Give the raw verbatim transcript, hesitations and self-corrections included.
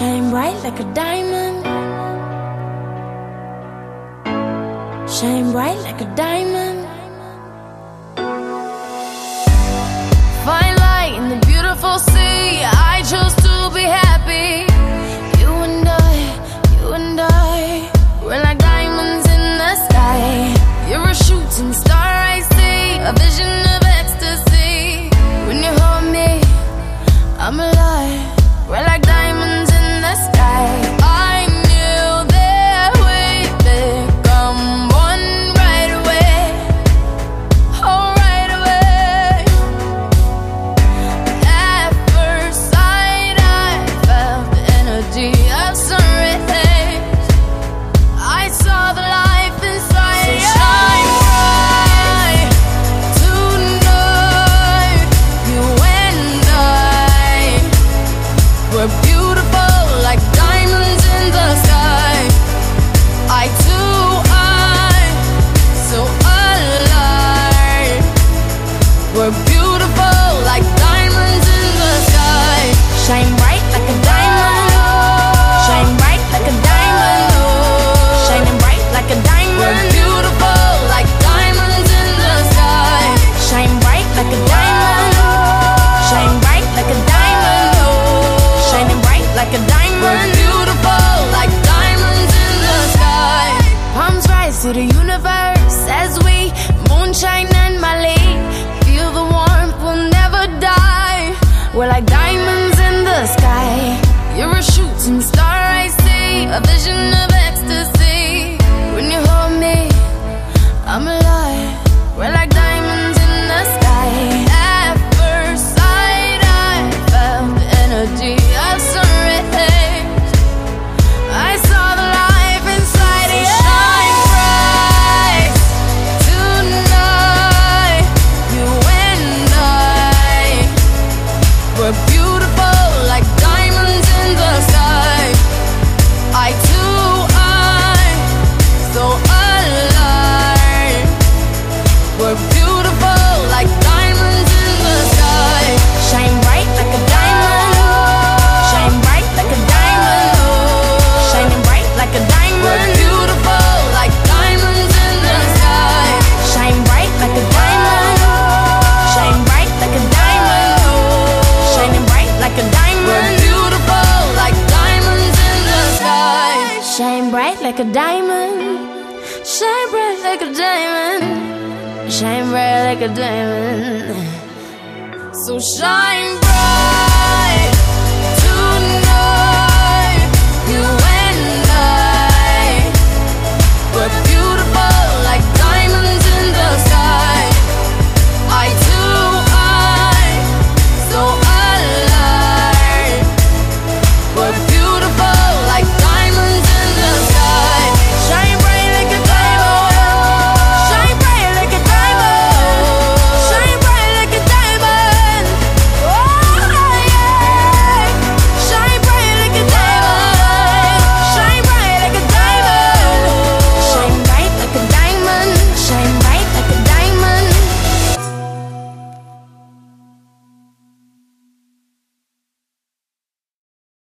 Shine bright like a diamond. Shine bright like a diamond. Find light in the beautiful sea. I chose to be happy. You and I, you and I, we're like diamonds in the sky. You're a shooting star I see, a vision of ecstasy. When you hold me, I'm alive. We're like diamonds in the sky. I knew that we'd become one right away. Oh, right away. At first sight, I felt the energy of sun rays. I saw the life inside. So shine bright tonight. You and I, we're beautiful like diamonds in the sky. I too, I, so alive. We're beautiful like diamonds in the sky. Shine bright like a diamond. Shine bright like a diamond. Shining bright like a diamond. We're beautiful like diamonds in the sky. Shine bright like a diamond. Shine bright like a diamond. Shining bright like a diamond. We're beautiful like diamonds in the sky. Palms rise to the universe as we moonshine and Mali. Feel the warmth, we'll never die. We're like diamonds in the sky. You're a shooting star I see, a vision of ecstasy. When you hold me, I'm alive. We're like diamonds in the sky. At first sight, I felt the energy of sun rays. I saw the life inside you. Shine bright tonight. You and I, we're beautiful like diamonds in the sky. I too, I, so alive. We're beautiful like diamonds in the sky. Shine bright like a diamond. Shine bright like a diamond. Shining bright like a diamond. We're beautiful like diamonds in the sky. Shine bright like a diamond. Shine bright like a diamond. Shining bright like a diamond. We're beautiful like diamonds in the sky. Shine bright like a diamond. Shine bright like a diamond. Shine bright like a diamond. So shine bright.